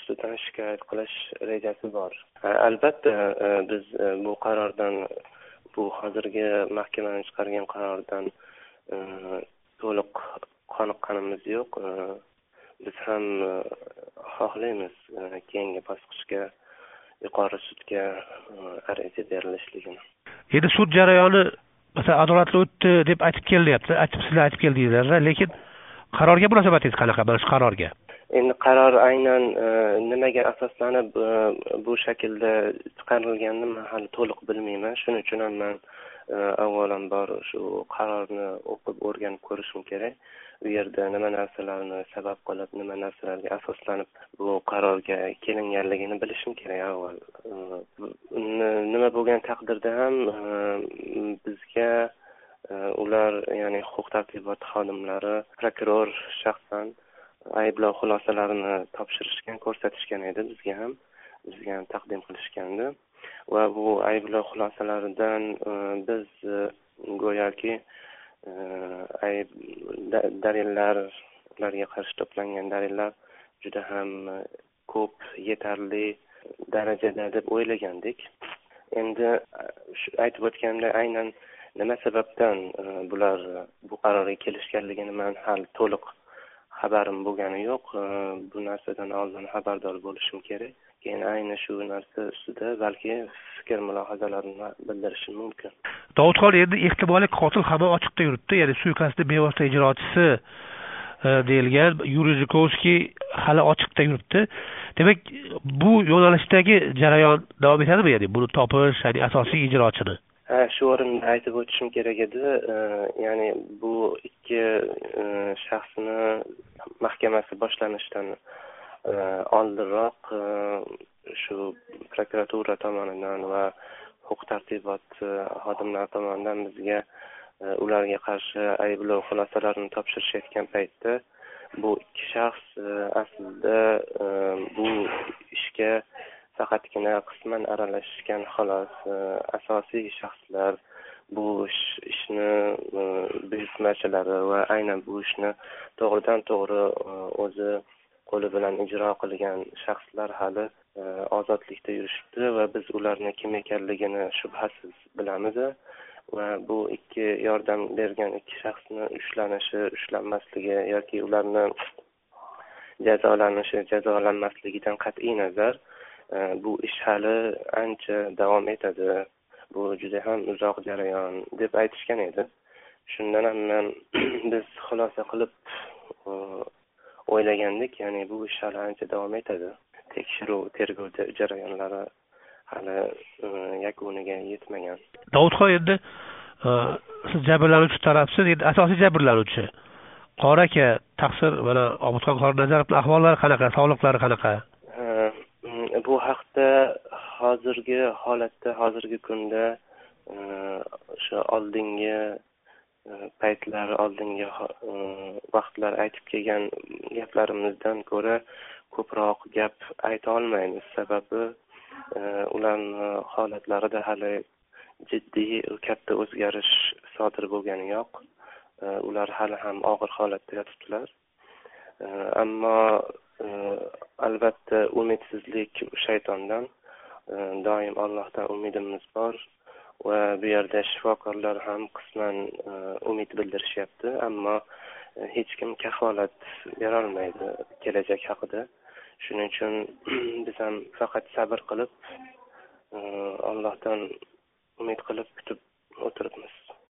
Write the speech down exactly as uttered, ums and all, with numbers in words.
ustidan shikoyat qilish rejasi bor. Albatta biz bu qarordan, bu hozirgi mahkamaning chiqargan qaroridan to'liq qoniqqanimiz yo'q. Biz ham xohlaymiz keyingi bosqichga, yuqori sudga ariza berilishligini. Endi sud jarayoni masalan adolatli o'tdi deb aytib kelyapti, aytib sizlar aytib keldinglar, lekin qarorga munosabatingiz qanaqa mana shu qarorga? Endi qaror aynan nimaga asoslanib bu shaklda chiqarilganini men hali to'liq bilmayman. Shuning uchun ham men avvalambor shu qarorni o'qib o'rganib ko'rishim kerak. U yerda nima narsalarni sabab qilib, nima narsalarga asoslanib bu qarorga kelinganligini bilishim kerak avval. Nima bo'lgan taqdirda ham bizga ular, ya'ni huquq-tartibot xodimlari, prokuror shaxsan ayblov xulosalarini topshirishgan, ko'rsatishgan edi bizga ham, bizga ham taqdim qilishgandi. Va bu ayblov xulosalaridan biz go'yoki ayb dalillar, ularga qarshi to'plangan dalillar juda ham ko'p, yetarli darajada deb o'ylagandik. Endi aytib o'tganda aynan nima sababdan bular bu qarorga kelishganligini men hali to'liq xabarim bo'lgani yo'q. Bu narsadan oldin xabardor bo'lishim kerak. Keyin ayni shu narsa ustida balki fikr mulohazalarimni bildirishim mumkin. Davudxon endi ehtimoliy qotil hamon ochiqda yuribdi, ya'ni suiqasdni bevosita ijrochisi deyilgan Yuriy Zhukovskiy hali ochiqda yuribdi. Demak, bu yo'nalishdagi jarayon davom etadimi, ya'ni buni topish, ya'ni asosiy ijrochini? Ha, shu o'rinda aytib o'tishim kerak edi. Ya'ni bu ikki shaxsni mahkamasi boshlanishidan oldinroq shu prokuratura tomonidan va huquq-tartibot xodimlari tomonidan bizga ularga qarshi ayblov xulosalarini topshirishayotgan paytda bu ikki shaxs aslida bu ishga faqatgina qisman aralashgan xolos. Asosiy shaxslar bu ishni buyurtmachilari va aynan bu ishni to'g'ridan to'g'ri o'zi qo'li bilan ijro qilgan shaxslar hali ozodlikda yurishibdi va biz ularni kim ekanligini shubhasiz bilamiz. Va bu ikki yordam bergan ikki shaxsni ushlanishi, ushlanmasligi yoki ularni jazolanishi, jazolanmasligidan qat'iy nazar bu ish hali ancha davom etadi. Bu juda ham uzoq jarayon deb aytishgan edi. Shundan ham men biz xulosa qilib o'ylagandik, ya'ni bu ish hali ancha davom etadi. Tekshiruv, tergov jarayonlari hali yakuniga yetmagan. Davudxon, endi siz jabrlanuvchi tarafsiz, endi asosiy jabrlanuvchi Qori aka, taqsir mana Obidxon Qornazarovning ahvollari qanaqa, sog'liqlari qanaqa? Bu haqda hozirgi holatda, hozirgi kunda o'sha oldingi paytlar, oldingi vaqtlar aytib kelgan gaplarimizdan ko'ra ko'proq gap ayta olmaymiz. Sababi ularning holatlarida hali jiddiy, katta o'zgarish sodir bo'lgani yo'q. Ular hali ham og'ir holatda yotibdilar. Ammo albatta umidsizlik shaytondan, doim Allohdan umidimiz bor va bu yerda shifokorlar ham qisman umid bildirishyapti, ammo hech kim kafolat bera olmaydi kelajak haqida. Shuning uchun biz ham faqat sabr qilib, Allohdan umid qilib kutib